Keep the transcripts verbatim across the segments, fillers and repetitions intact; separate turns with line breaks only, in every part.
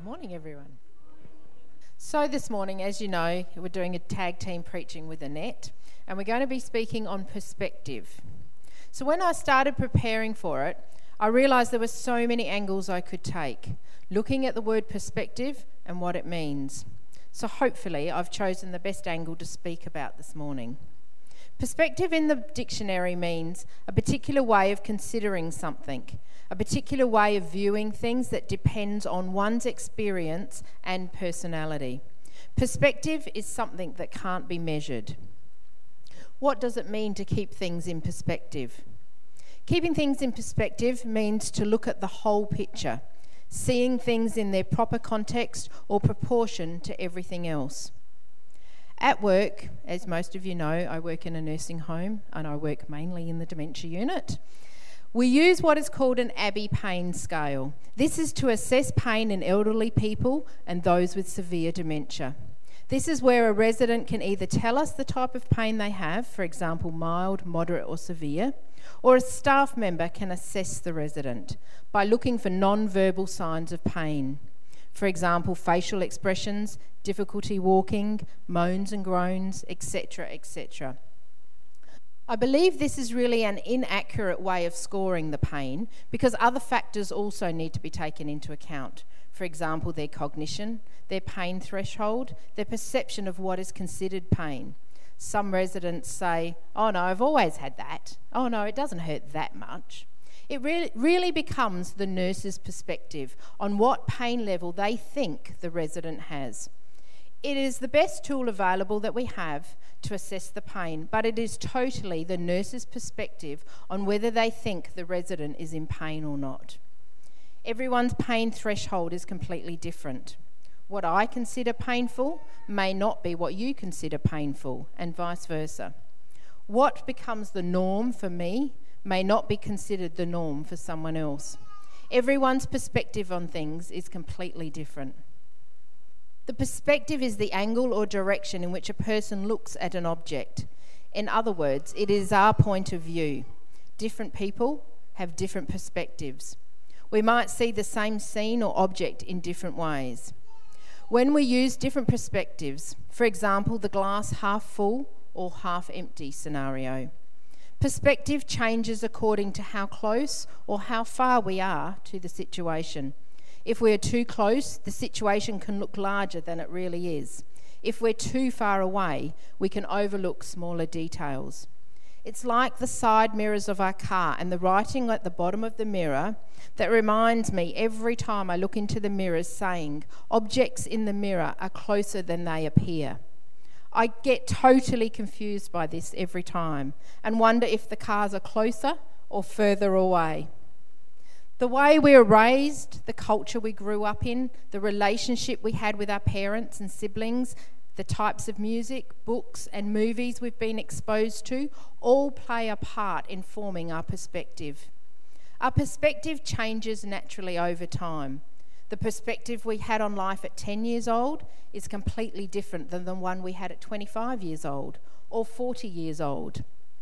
Morning, everyone. So this morning, as you know, we're doing a tag team preaching with Annette, and we're going to be speaking on perspective. So when I started preparing for it, I realised there were so many angles I could take, looking at the word perspective and what it means. So hopefully I've chosen the best angle to speak about this morning. Perspective in the dictionary means a particular way of considering something, a particular way of viewing things that depends on one's experience and personality. Perspective is something that can't be measured. What does it mean to keep things in perspective? Keeping things in perspective means to look at the whole picture, seeing things in their proper context or proportion to everything else. At work, as most of you know, I work in a nursing home and I work mainly in the dementia unit. We use what is called an Abbey pain scale. This is to assess pain in elderly people and those with severe dementia. This is where a resident can either tell us the type of pain they have, for example, mild, moderate or severe, or a staff member can assess the resident by looking for non-verbal signs of pain. For example, facial expressions, difficulty walking, moans and groans, et cetera, et cetera. I believe this is really an inaccurate way of scoring the pain because other factors also need to be taken into account. For example, their cognition, their pain threshold, their perception of what is considered pain. Some residents say, oh no, I've always had that. Oh no, it doesn't hurt that much. It really, really becomes the nurse's perspective on what pain level they think the resident has. It is the best tool available that we have to assess the pain, but it is totally the nurse's perspective on whether they think the resident is in pain or not. Everyone's pain threshold is completely different. What I consider painful may not be what you consider painful, and vice versa. What becomes the norm for me may not be considered the norm for someone else. Everyone's perspective on things is completely different. The perspective is the angle or direction in which a person looks at an object. In other words, it is our point of view. Different people have different perspectives. We might see the same scene or object in different ways. When we use different perspectives, for example, the glass half full or half empty scenario, perspective changes according to how close or how far we are to the situation. If we're too close, the situation can look larger than it really is. If we're too far away, we can overlook smaller details. It's like the side mirrors of our car and the writing at the bottom of the mirror that reminds me every time I look into the mirrors saying, objects in the mirror are closer than they appear. I get totally confused by this every time and wonder if the cars are closer or further away. The way we were raised, the culture we grew up in, the relationship we had with our parents and siblings, the types of music, books and movies we've been exposed to, all play a part in forming our perspective. Our perspective changes naturally over time. The perspective we had on life at ten years old is completely different than the one we had at twenty-five years old or forty years old.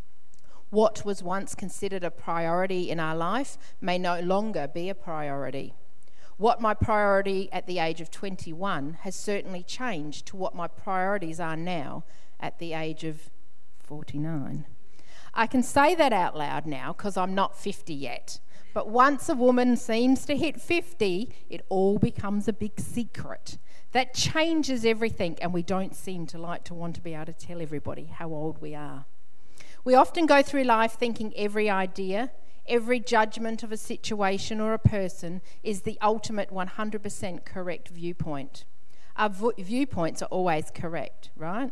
What was once considered a priority in our life may no longer be a priority. What my priority at the age of twenty-one has certainly changed to what my priorities are now at the age of forty-nine. I can say that out loud now because I'm not fifty yet. But once a woman seems to hit fifty, it all becomes a big secret. That changes everything, and we don't seem to like to want to be able to tell everybody how old we are. We often go through life thinking every idea, every judgment of a situation or a person is the ultimate one hundred percent correct viewpoint. Our vo- viewpoints are always correct, right?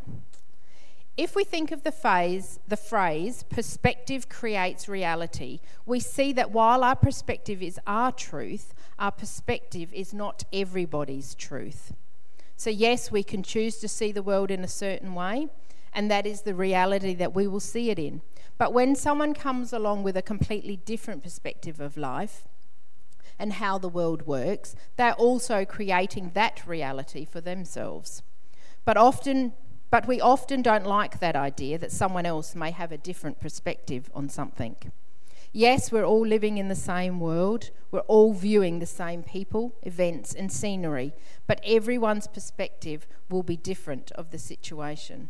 If we think of the phrase, the phrase, perspective creates reality, we see that while our perspective is our truth, our perspective is not everybody's truth. So yes, we can choose to see the world in a certain way, and that is the reality that we will see it in. But when someone comes along with a completely different perspective of life and how the world works, they're also creating that reality for themselves. But often, but we often don't like that idea that someone else may have a different perspective on something. Yes, we're all living in the same world. We're all viewing the same people, events, and scenery, but everyone's perspective will be different of the situation.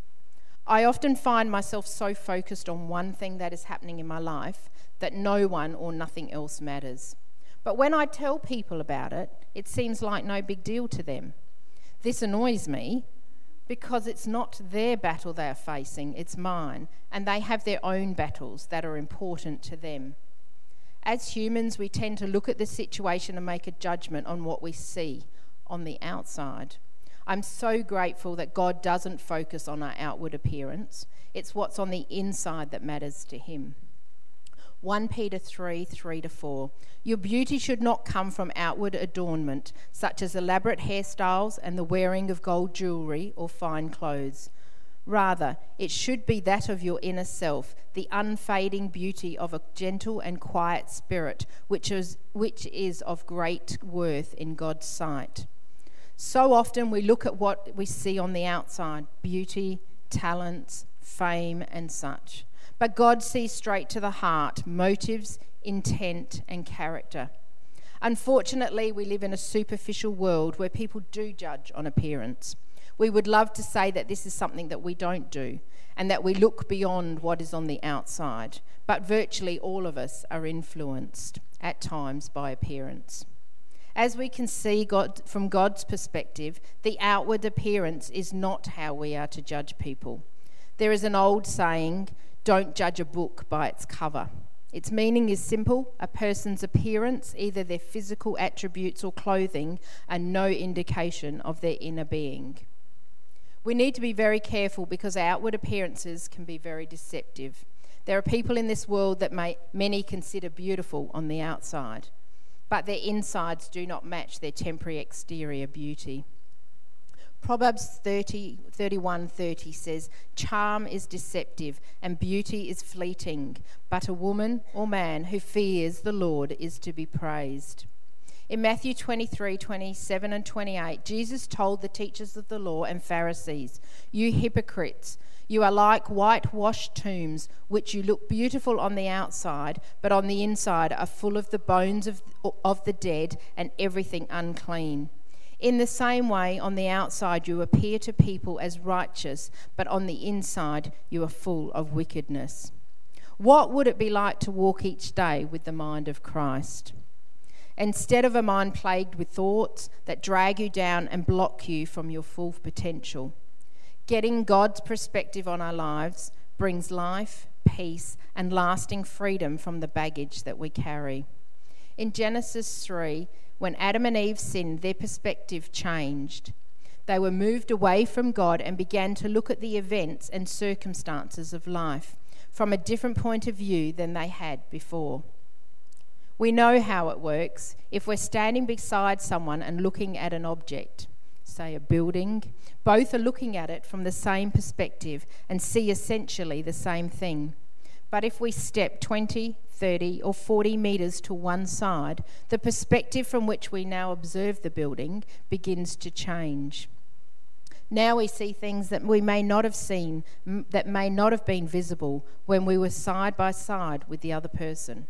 I often find myself so focused on one thing that is happening in my life that no one or nothing else matters. But when I tell people about it, it seems like no big deal to them. This annoys me because it's not their battle they are facing, it's mine, and they have their own battles that are important to them. As humans, we tend to look at the situation and make a judgment on what we see on the outside. I'm so grateful that God doesn't focus on our outward appearance. It's what's on the inside that matters to him. First Peter three, three to four. Your beauty should not come from outward adornment, such as elaborate hairstyles and the wearing of gold jewellery or fine clothes. Rather, it should be that of your inner self, the unfading beauty of a gentle and quiet spirit, which is, which is of great worth in God's sight. So often we look at what we see on the outside, beauty, talents, fame, and such. But God sees straight to the heart, motives, intent, and character. Unfortunately, we live in a superficial world where people do judge on appearance. We would love to say that this is something that we don't do and that we look beyond what is on the outside, but virtually all of us are influenced at times by appearance. As we can see God, from God's perspective, the outward appearance is not how we are to judge people. There is an old saying, don't judge a book by its cover. Its meaning is simple. A person's appearance, either their physical attributes or clothing, are no indication of their inner being. We need to be very careful because outward appearances can be very deceptive. There are people in this world that may, many consider beautiful on the outside, but their insides do not match their temporary exterior beauty. Proverbs thirty, thirty-one thirty says, charm is deceptive and beauty is fleeting, but a woman or man who fears the Lord is to be praised. In Matthew twenty-three, twenty-seven and twenty-eight, Jesus told the teachers of the law and Pharisees, you hypocrites, you are like whitewashed tombs, which you look beautiful on the outside, but on the inside are full of the bones of, of the dead and everything unclean. In the same way, on the outside you appear to people as righteous, but on the inside you are full of wickedness. What would it be like to walk each day with the mind of Christ? Instead of a mind plagued with thoughts that drag you down and block you from your full potential. Getting God's perspective on our lives brings life, peace, and lasting freedom from the baggage that we carry. In Genesis three, when Adam and Eve sinned, their perspective changed. They were moved away from God and began to look at the events and circumstances of life from a different point of view than they had before. We know how it works. If we're standing beside someone and looking at an object, say a building, both are looking at it from the same perspective and see essentially the same thing. But if we step twenty, thirty or forty metres to one side, the perspective from which we now observe the building begins to change. Now we see things that we may not have seen, that may not have been visible when we were side by side with the other person.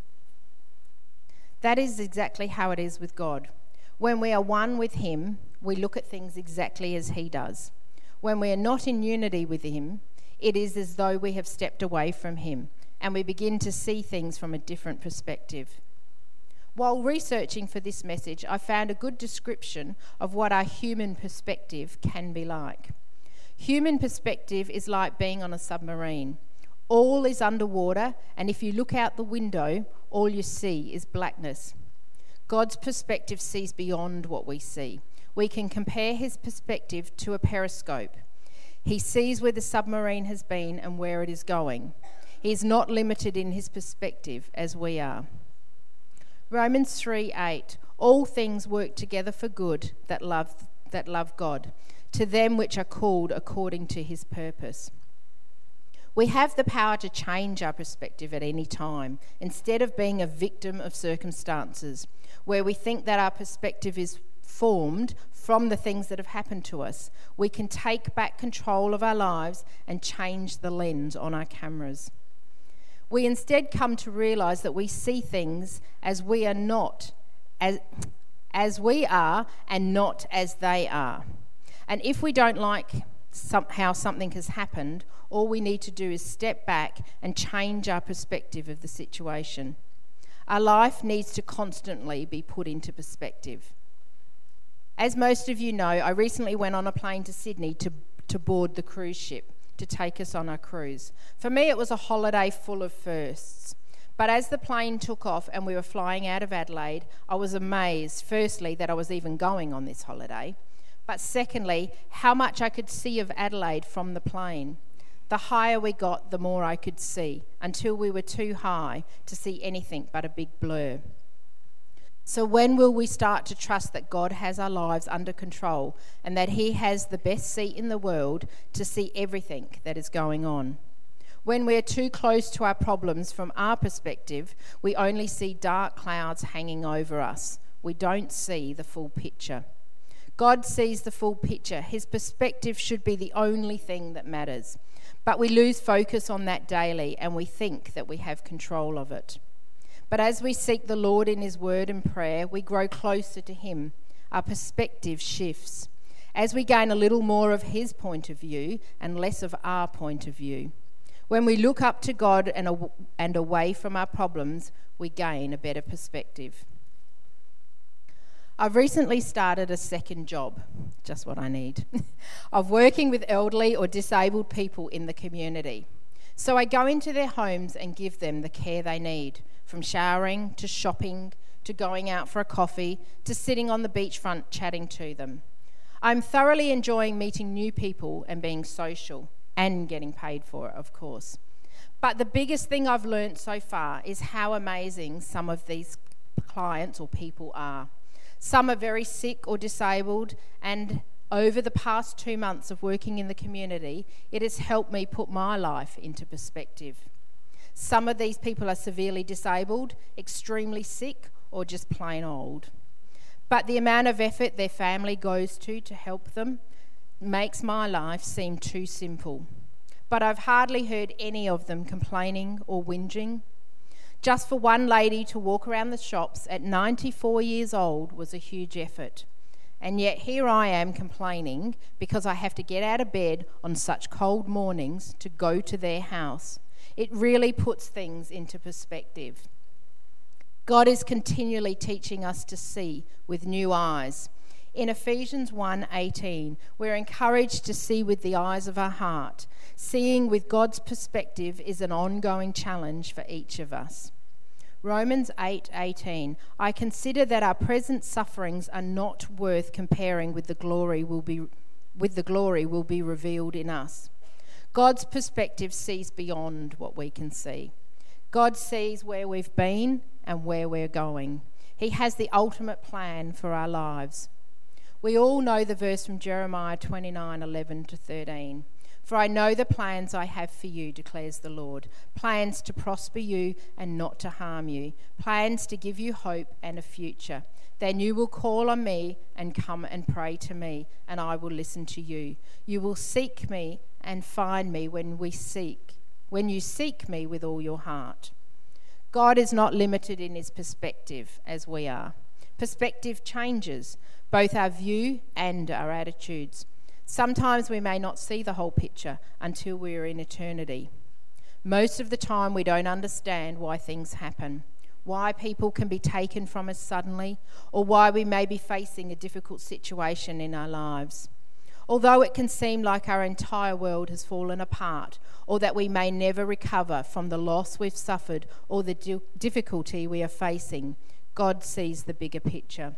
That is exactly how it is with God. When we are one with him, we look at things exactly as he does. When we are not in unity with him, it is as though we have stepped away from him and we begin to see things from a different perspective. While researching for this message, I found a good description of what our human perspective can be like. Human perspective is like being on a submarine. All is underwater, and if you look out the window, all you see is blackness. God's perspective sees beyond what we see. We can compare his perspective to a periscope. He sees where the submarine has been and where it is going. He is not limited in his perspective as we are. Romans three eight, all things work together for good that love, that love God, to them which are called according to his purpose. We have the power to change our perspective at any time, instead of being a victim of circumstances, where we think that our perspective is formed from the things that have happened to us. We can take back control of our lives and change the lens on our cameras. We instead come to realise that we see things as we are not, as, as we are and not as they are. And if we don't like some, how something has happened, all we need to do is step back and change our perspective of the situation. Our life needs to constantly be put into perspective. As most of you know, I recently went on a plane to Sydney to, to board the cruise ship to take us on our cruise. For me, it was a holiday full of firsts. But as the plane took off and we were flying out of Adelaide, I was amazed, firstly, that I was even going on this holiday, but secondly, how much I could see of Adelaide from the plane. The higher we got, the more I could see, until we were too high to see anything but a big blur. So when will we start to trust that God has our lives under control and that He has the best seat in the world to see everything that is going on? When we're too close to our problems from our perspective, we only see dark clouds hanging over us. We don't see the full picture. God sees the full picture. His perspective should be the only thing that matters. But we lose focus on that daily and we think that we have control of it. But as we seek the Lord in His word and prayer, we grow closer to Him. Our perspective shifts as we gain a little more of His point of view and less of our point of view. When we look up to God and, aw- and away from our problems, we gain a better perspective. I've recently started a second job, just what I need, of working with elderly or disabled people in the community. So I go into their homes and give them the care they need, from showering to shopping to going out for a coffee to sitting on the beachfront chatting to them. I'm thoroughly enjoying meeting new people and being social and getting paid for it, of course. But the biggest thing I've learnt so far is how amazing some of these clients or people are. Some are very sick or disabled, and over the past two months of working in the community, it has helped me put my life into perspective. Some of these people are severely disabled, extremely sick, or just plain old. But the amount of effort their family goes to to help them makes my life seem too simple. But I've hardly heard any of them complaining or whinging. Just for one lady to walk around the shops at ninety-four years old was a huge effort. And yet here I am complaining because I have to get out of bed on such cold mornings to go to their house. It really puts things into perspective. God is continually teaching us to see with new eyes. In Ephesians one eighteen, we're encouraged to see with the eyes of our heart. Seeing with God's perspective is an ongoing challenge for each of us. Romans eight eighteen, I consider that our present sufferings are not worth comparing with the glory will be with the glory will be revealed in us. God's perspective sees beyond what we can see. God sees where we've been and where we're going. He has the ultimate plan for our lives. We all know the verse from Jeremiah twenty-nine eleven to thirteen. For I know the plans I have for you, declares the Lord, plans to prosper you and not to harm you, plans to give you hope and a future. Then you will call on me and come and pray to me, and I will listen to you. You will seek me and find me when we seek, when you seek me with all your heart. God is not limited in his perspective as we are. Perspective changes both our view and our attitudes. Sometimes we may not see the whole picture until we are in eternity. Most of the time we don't understand why things happen, why people can be taken from us suddenly, or why we may be facing a difficult situation in our lives. Although it can seem like our entire world has fallen apart, or that we may never recover from the loss we've suffered or the di- difficulty we are facing, God sees the bigger picture.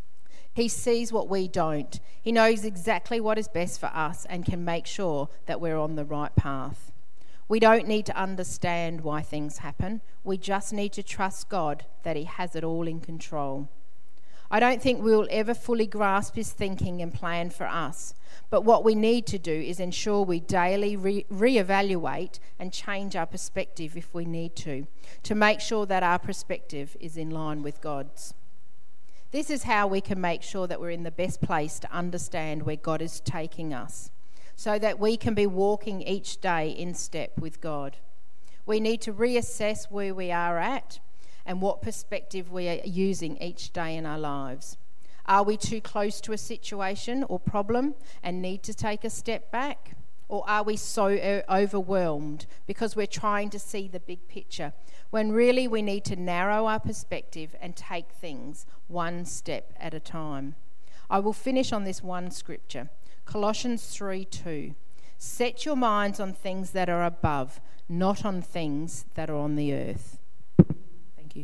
He sees what we don't. He knows exactly what is best for us and can make sure that we're on the right path. We don't need to understand why things happen. We just need to trust God that he has it all in control. I don't think we'll ever fully grasp his thinking and plan for us, but what we need to do is ensure we daily re- reevaluate and change our perspective if we need to, to make sure that our perspective is in line with God's. This is how we can make sure that we're in the best place to understand where God is taking us, so that we can be walking each day in step with God. We need to reassess where we are at and what perspective we are using each day in our lives. Are we too close to a situation or problem and need to take a step back? Or are we so overwhelmed because we're trying to see the big picture, when really we need to narrow our perspective and take things one step at a time? I will finish on this one scripture, Colossians three two. Set your minds on things that are above, not on things that are on the earth. Thank you.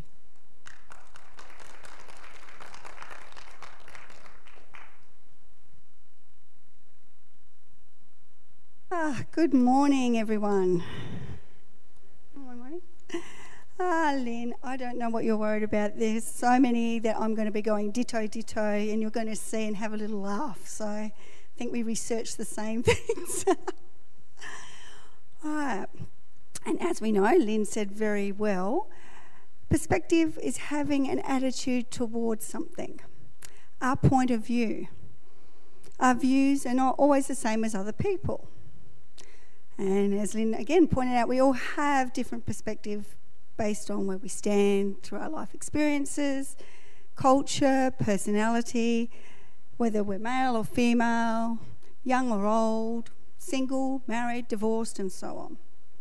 Ah, good morning, everyone. Good morning. Ah, Lynn, I don't know what you're worried about. There's so many that I'm going to be going ditto, ditto, and you're going to see and have a little laugh. So I think we researched the same things. All right. And as we know, Lynn said very well, perspective is having an attitude towards something, our point of view. Our views are not always the same as other people. And as Lynn again pointed out, we all have different perspective based on where we stand through our life experiences, culture, personality, whether we're male or female, young or old, single, married, divorced, and so on.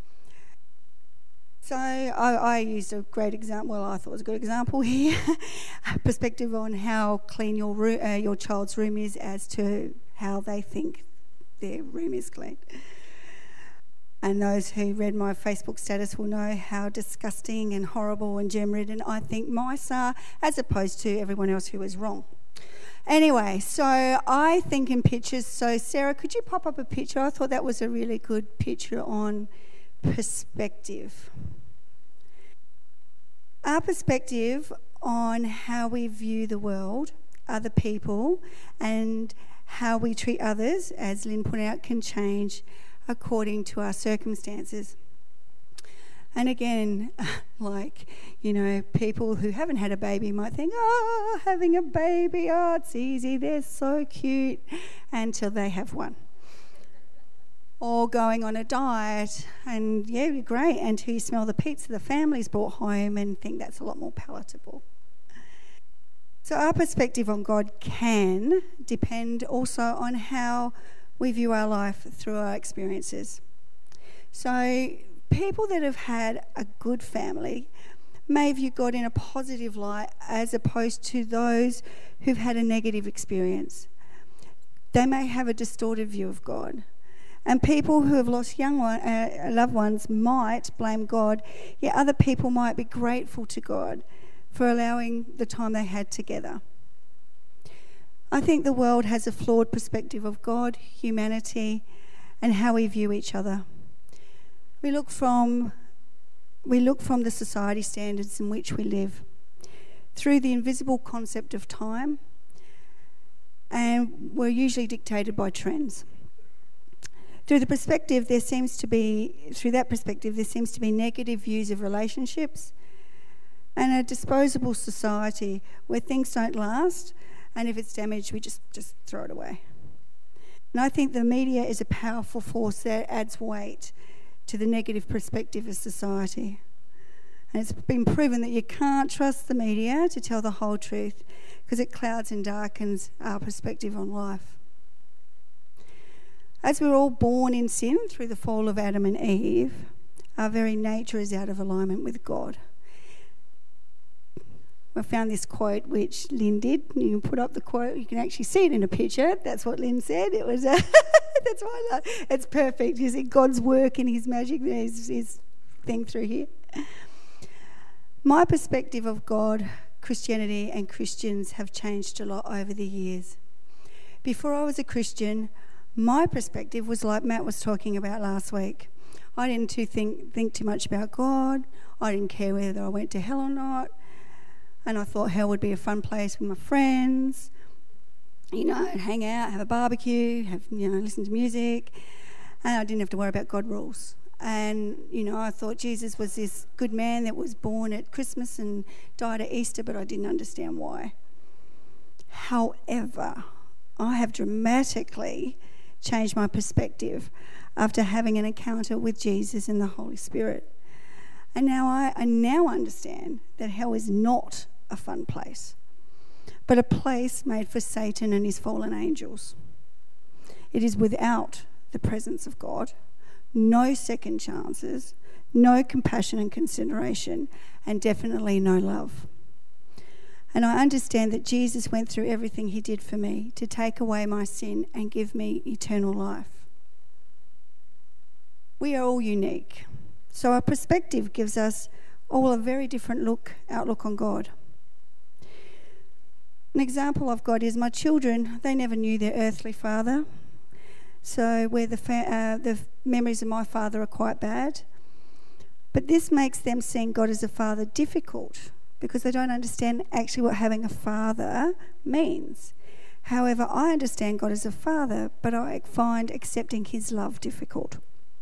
So I, I used a great example, well I thought it was a good example here, a perspective on how clean your room, uh, your child's room is as to how they think their room is clean. And those who read my Facebook status will know how disgusting and horrible and germ-ridden I think mice are, as opposed to everyone else who is wrong. Anyway, so I think in pictures. So Sarah, could you pop up a picture? I thought that was a really good picture on perspective. Our perspective on how we view the world, other people, and how we treat others, as Lynn pointed out, can change according to our circumstances. And again, like, you know, people who haven't had a baby might think, oh, having a baby, oh, it's easy, they're so cute, until they have one. Or going on a diet, and yeah, great, until you smell the pizza the family's brought home and think that's a lot more palatable. So our perspective on God can depend also on how we view our life through our experiences. So people that have had a good family may view God in a positive light as opposed to those who've had a negative experience. They may have a distorted view of God. And people who have lost young one, uh, loved ones might blame God, yet other people might be grateful to God for allowing the time they had together. I think the world has a flawed perspective of God, humanity, and how we view each other. We look from we look from the society standards in which we live, through the invisible concept of time, and we're usually dictated by trends. Through the perspective, there seems to be, through that perspective, there seems to be negative views of relationships and a disposable society where things don't last, and if it's damaged, we just, just throw it away. And I think the media is a powerful force that adds weight to the negative perspective of society. And it's been proven that you can't trust the media to tell the whole truth because it clouds and darkens our perspective on life. As we're all born in sin through the fall of Adam and Eve, our very nature is out of alignment with God. I found this quote which Lynn did. You can put up the quote. You can actually see it in a picture. That's what Lynn said. It was. Uh, that's why I love. It's perfect. You see God's work and His magic. His, his thing through here. My perspective of God, Christianity, and Christians have changed a lot over the years. Before I was a Christian, my perspective was like Matt was talking about last week. I didn't too think think too much about God. I didn't care whether I went to hell or not. And I thought hell would be a fun place with my friends. You know, I'd hang out, have a barbecue, have, you know, listen to music. And I didn't have to worry about God rules. And, you know, I thought Jesus was this good man that was born at Christmas and died at Easter, but I didn't understand why. However, I have dramatically changed my perspective after having an encounter with Jesus and the Holy Spirit. And now I, I now understand that hell is not a fun place, but a place made for Satan and his fallen angels. It is without the presence of God, no second chances, no compassion and consideration, and definitely no love. And I understand that Jesus went through everything he did for me to take away my sin and give me eternal life. We are all unique, so our perspective gives us all a very different look, outlook on God. An example I've got is my children, they never knew their earthly father. So where the, fa- uh, the memories of my father are quite bad. But this makes them seeing God as a father difficult because they don't understand actually what having a father means. However, I understand God as a father, but I find accepting his love difficult.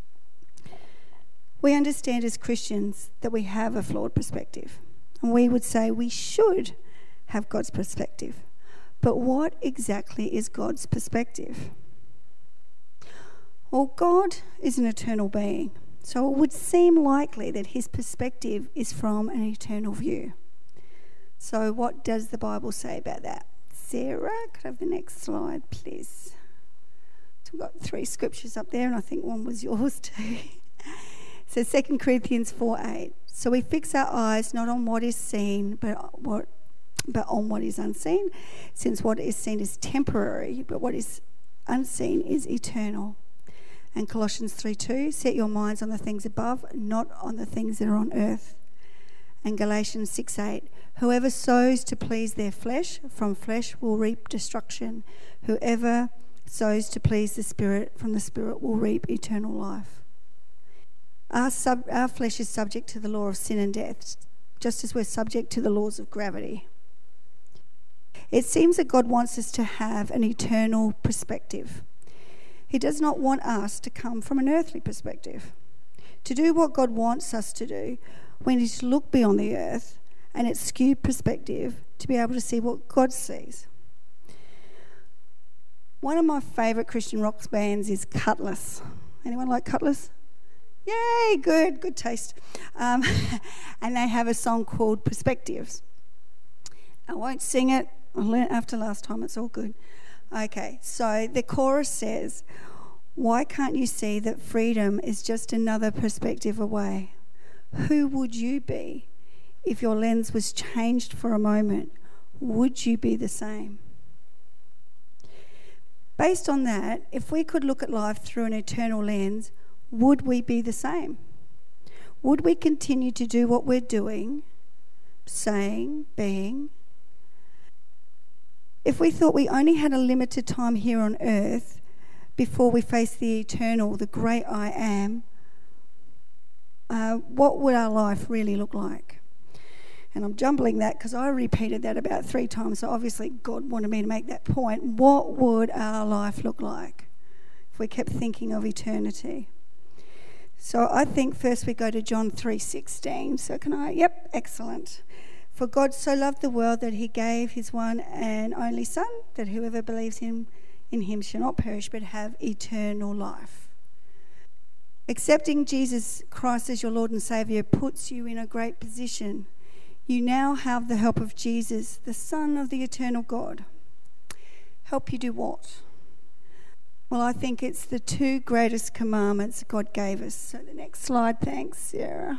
We understand as Christians that we have a flawed perspective, and we would say we should have God's perspective. But what exactly is God's perspective? Well, God is an eternal being, so it would seem likely that his perspective is from an eternal view. So what does the Bible say about that? Sarah, could I have the next slide, please? So we've got three scriptures up there, and I think one was yours too. So Second Corinthians four eight. So we fix our eyes not on what is seen, but what, but on what is unseen, since what is seen is temporary, but what is unseen is eternal. And Colossians three two, set your minds on the things above, not on the things that are on earth. And Galatians six eight, whoever sows to please their flesh, from flesh will reap destruction. Whoever sows to please the Spirit, from the Spirit will reap eternal life. Our, sub, our flesh is subject to the law of sin and death, just as we're subject to the laws of gravity. It seems that God wants us to have an eternal perspective. He does not want us to come from an earthly perspective. To do what God wants us to do, we need to look beyond the earth and its skewed perspective to be able to see what God sees. One of my favourite Christian rock bands is Cutlass. Anyone like Cutlass? Yay, good, good taste. Um, and they have a song called Perspectives. I won't sing it. I learned after last time, it's all good. Okay, so the chorus says, why can't you see that freedom is just another perspective away? Who would you be if your lens was changed for a moment? Would you be the same? Based on that, if we could look at life through an eternal lens, would we be the same? Would we continue to do what we're doing, saying, being? If we thought we only had a limited time here on earth before we face the eternal, the great I am, uh, what would our life really look like? And I'm jumbling that because I repeated that about three times, so obviously God wanted me to make that point. What would our life look like if we kept thinking of eternity? So I think first we go to John three sixteen. So can I? Yep, excellent. For God so loved the world that he gave his one and only Son, that whoever believes him in him shall not perish but have eternal life. Accepting Jesus Christ as your Lord and Saviour puts you in a great position. You now have the help of Jesus, the Son of the eternal God. Help you do what? Well, I think it's the two greatest commandments God gave us. So the next slide, thanks, Sarah.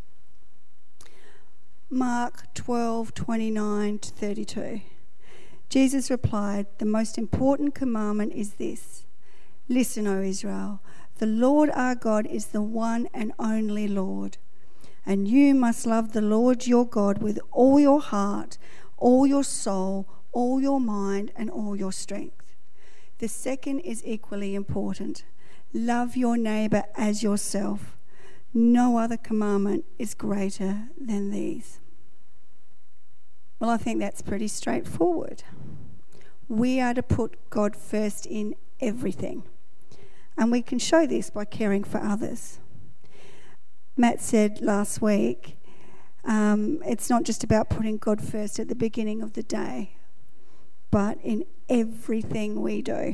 Mark twelve twenty-nine to thirty-two. Jesus replied, the most important commandment is this. Listen, O Israel, the Lord our God is the one and only Lord. And you must love the Lord your God with all your heart, all your soul, all your mind, and all your strength. The second is equally important. Love your neighbour as yourself. No other commandment is greater than these. Well, I think that's pretty straightforward. We are to put God first in everything. And we can show this by caring for others. Matt said last week, um, it's not just about putting God first at the beginning of the day, but in everything we do.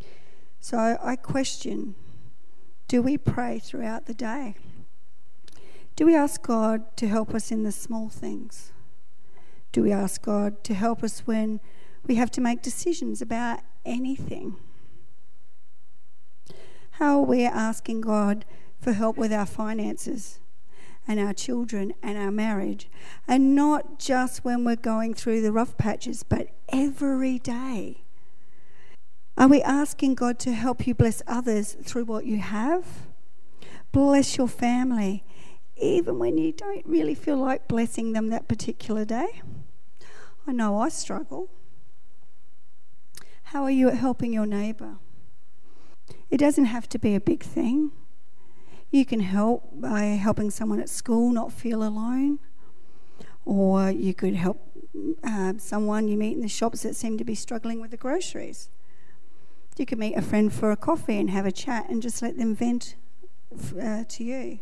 So I question, do we pray throughout the day? Do we ask God to help us in the small things? Do we ask God to help us when we have to make decisions about anything? How are we asking God for help with our finances and our children and our marriage? And not just when we're going through the rough patches, but every day. Are we asking God to help you bless others through what you have? Bless your family, even when you don't really feel like blessing them that particular day. I know I struggle. How are you at helping your neighbour? It doesn't have to be a big thing. You can help by helping someone at school not feel alone, or you could help uh, someone you meet in the shops that seem to be struggling with the groceries. You could meet a friend for a coffee and have a chat and just let them vent uh, to you.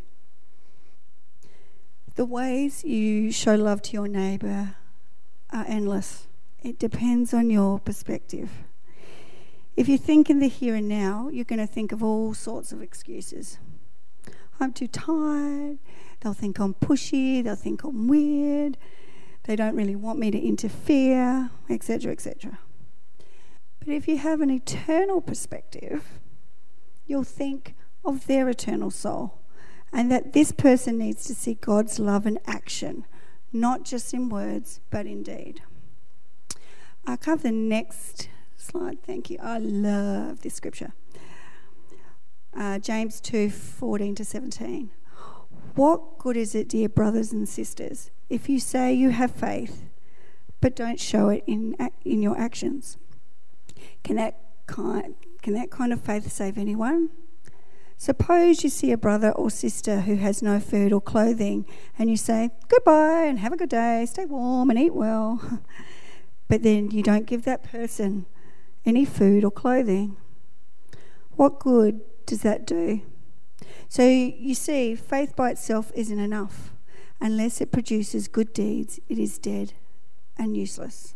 The ways you show love to your neighbour are endless. It depends on your perspective. If you think in the here and now, you're going to think of all sorts of excuses. I'm too tired. They'll think I'm pushy. They'll think I'm weird. They don't really want me to interfere, et cetera, et cetera. But if you have an eternal perspective, you'll think of their eternal soul, and that this person needs to see God's love in action, not just in words, but in deed. I'll cover the next slide. Thank you. I love this scripture. Uh, James two, fourteen to seventeen. What good is it, dear brothers and sisters, if you say you have faith, but don't show it in in your actions? Can that kind, can that kind of faith save anyone? Suppose you see a brother or sister who has no food or clothing, and you say, goodbye and have a good day, stay warm and eat well. But then you don't give that person any food or clothing. What good does that do? So you see, faith by itself isn't enough. Unless it produces good deeds, it is dead and useless.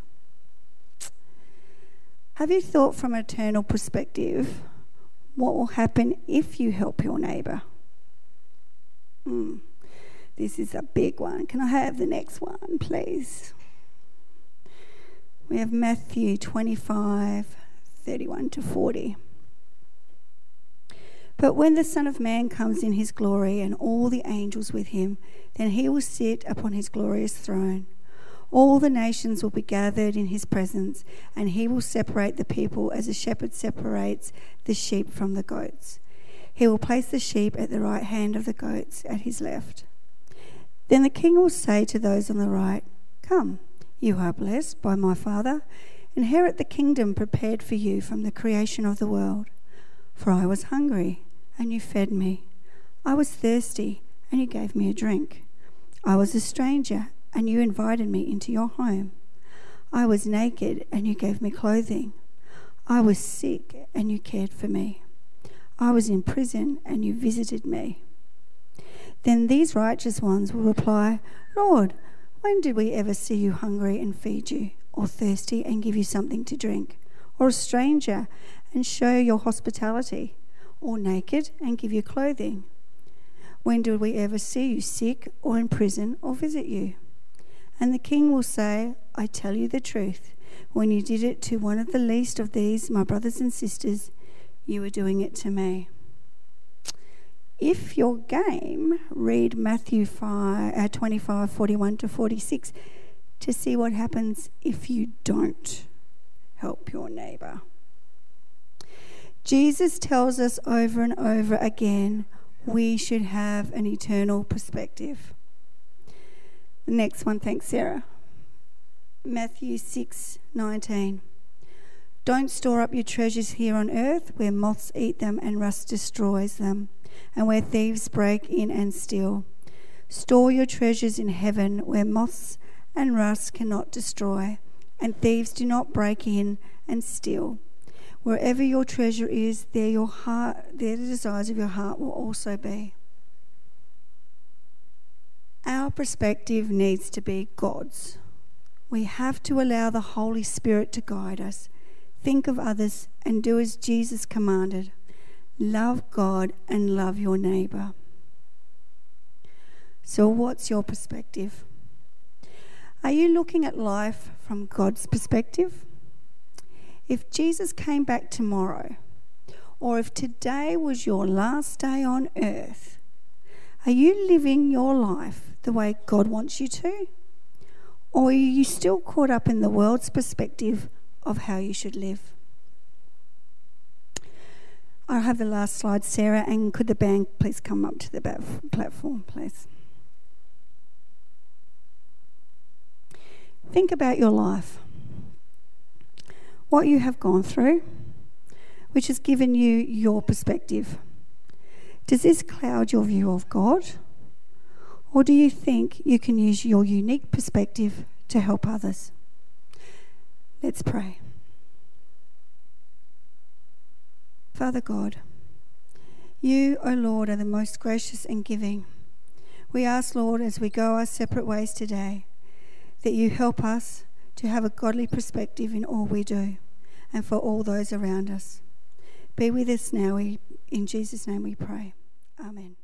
Have you thought from an eternal perspective what will happen if you help your neighbour? Hmm. This is a big one. Can I have the next one, please? We have Matthew twenty-five, thirty-one to forty. But when the Son of Man comes in his glory and all the angels with him, then he will sit upon his glorious throne. All the nations will be gathered in his presence, and he will separate the people as a shepherd separates the sheep from the goats. He will place the sheep at the right hand of the goats at his left. Then the king will say to those on the right, come, you are blessed by my Father. Inherit the kingdom prepared for you from the creation of the world. For I was hungry, and you fed me. I was thirsty, and you gave me a drink. I was a stranger, and you invited me into your home. I was naked, and you gave me clothing. I was sick, and you cared for me. I was in prison, and you visited me. Then these righteous ones will reply, Lord, when did we ever see you hungry and feed you, or thirsty and give you something to drink, or a stranger and show your hospitality, or naked and give you clothing? When did we ever see you sick or in prison or visit you? And the king will say, I tell you the truth, when you did it to one of the least of these, my brothers and sisters, you were doing it to me. If you're game, read Matthew five, uh, twenty-five, forty-one to forty-six to see what happens if you don't help your neighbour. Jesus tells us over and over again we should have an eternal perspective. The next one, thanks Sarah. Matthew six nineteen. Don't store up your treasures here on earth where moths eat them and rust destroys them, and where thieves break in and steal. Store your treasures in heaven where moths and rust cannot destroy, and thieves do not break in and steal. Wherever your treasure is, there your heart, there the desires of your heart will also be. Our perspective needs to be God's. We have to allow the Holy Spirit to guide us, think of others, and do as Jesus commanded. Love God and love your neighbour. So what's your perspective? Are you looking at life from God's perspective? If Jesus came back tomorrow, or if today was your last day on earth, are you living your life the way God wants you to? Or are you still caught up in the world's perspective of how you should live? I'll have the last slide, Sarah, and could the band please come up to the platform, please? Think about your life, what you have gone through, which has given you your perspective. Does this cloud your view of God? Or do you think you can use your unique perspective to help others? Let's pray. Father God, you, O Lord, are the most gracious and giving. We ask, Lord, as we go our separate ways today, that you help us to have a godly perspective in all we do and for all those around us. Be with us now. We, in Jesus' name we pray. Amen.